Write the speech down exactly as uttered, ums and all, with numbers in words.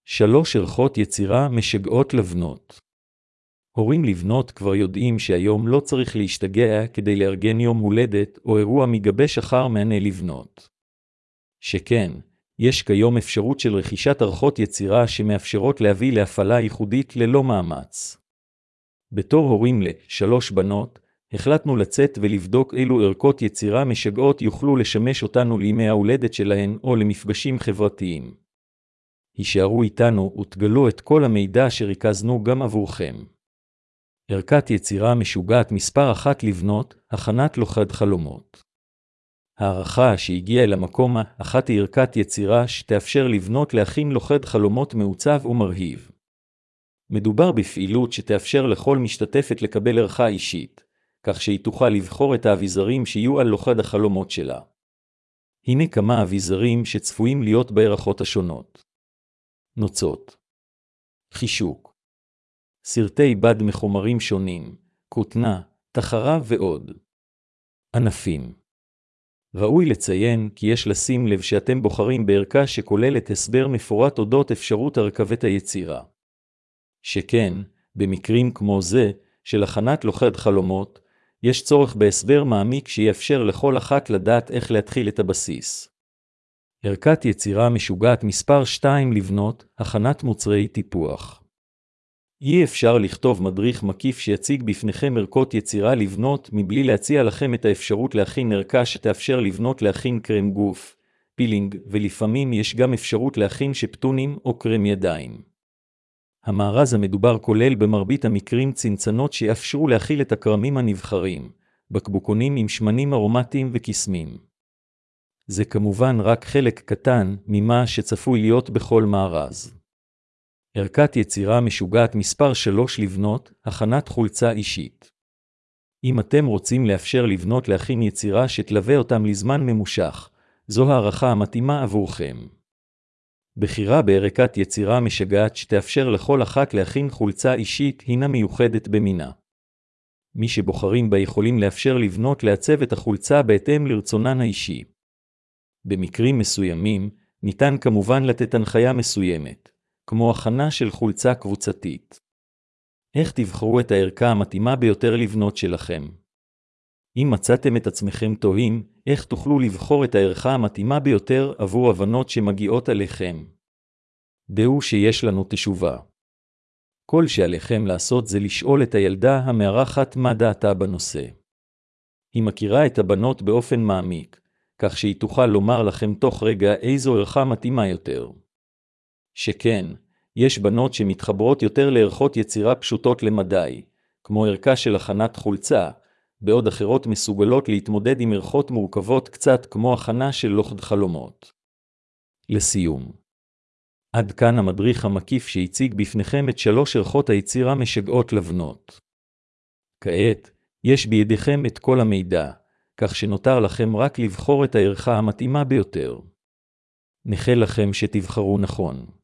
שלוש ערכות יצירה משגעות לבנות. הורים לבנות כבר יודעים שהיום לא צריך להשתגע כדי לארגן יום הולדת או אירוע מגבש אחר מענה לבנות. שכן, יש כיום אפשרות של רכישת ערכות יצירה שמאפשרות להביא להפעלה ייחודית ללא מאמץ. בתור הורים לשלוש בנות, החלטנו לצאת ולבדוק אילו ערכות יצירה משגעות יוכלו לשמש אותנו לימי ההולדת שלהן או למפגשים חברתיים. הישארו איתנו ותגלו את כל המידע שריכזנו גם עבורכם. ערכת יצירה משוגעת מספר אחת לבנות, הכנת לוכד חלומות. הערכה שהגיעה אל המקום האחת היא ערכת יצירה שתאפשר לבנות להכין לוכד חלומות מעוצב ומרהיב. מדובר בפעילות שתאפשר לכל משתתפת לקבל ערכה אישית, כך שהיא תוכל לבחור את האביזרים שיהיו על לוכד החלומות שלה. הנה כמה אביזרים שצפויים להיות בערכות השונות. נוצות, חישוק, סרטי בד מחומרים שונים, כותנה, תחרה ועוד. ענפים. ראוי לציין כי יש לשים לב שאתם בוחרים בערכה שכוללת הסבר מפורט אודות אפשרות הרכבת היצירה. שכן, במקרים כמו זה, של הכנת לוכד חלומות, יש צורך בהסבר מעמיק שיאפשר לכל אחת לדעת איך להתחיל את הבסיס. ערכת יצירה משוגעת מספר שתיים לבנות, הכנת מוצרי טיפוח. אי אפשר לכתוב מדריך מקיף שיציג בפניכם ערכות יצירה לבנות מבלי להציע לכם את האפשרות להכין ערכה שתאפשר לבנות להכין קרם גוף, פילינג, ולפעמים יש גם אפשרות להכין שפטונים או קרם ידיים. המארז המדובר כולל במרבית המקרים צנצנות שיאפשרו להכיל את הקרמים הנבחרים, בקבוקונים עם שמנים ארומטיים וקסמים. זה כמובן רק חלק קטן ממה שצפוי להיות בכל מארז. ערכת יצירה משוגעת מספר שלוש לבנות, הכנת חולצה אישית. אם אתם רוצים לאפשר לבנות להכין יצירה שתלווה אותם לזמן ממושך, זו הערכה המתאימה עבורכם. בחירה בערכת יצירה משגעת שתאפשר לכל אחת להכין חולצה אישית הינה מיוחדת במינה. מי שבוחרים בה יכולים לאפשר לבנות לעצב את החולצה בהתאם לרצונן האישי. במקרים מסוימים, ניתן כמובן לתת הנחיה מסוימת, כמו הכנה של חולצה קבוצתית. איך תבחרו את הערכה המתאימה ביותר לבנות שלכם? אם מצאתם את עצמכם תוהים, איך תוכלו לבחור את הערכה המתאימה ביותר עבור הבנות שמגיעות עליכם? דעו שיש לנו תשובה. כל שעליכם לעשות זה לשאול את הילדה המארחת מה דעתה בנושא. היא מכירה את הבנות באופן מעמיק, כך שהיא תוכל לומר לכם תוך רגע איזו ערכה מתאימה יותר. שכן, יש בנות שמתחברות יותר לערכות יצירה פשוטות למדי, כמו ערכה של הכנת חולצה, בעוד אחרות מסוגלות להתמודד עם ערכות מורכבות קצת כמו הכנה של לוכד חלומות. לסיום. עד כאן המדריך המקיף שהציג בפניכם את שלוש ערכות היצירה משגעות לבנות. כעת, יש בידיכם את כל המידע, כך שנותר לכם רק לבחור את הערכה המתאימה ביותר. נאחל לכם שתבחרו נכון.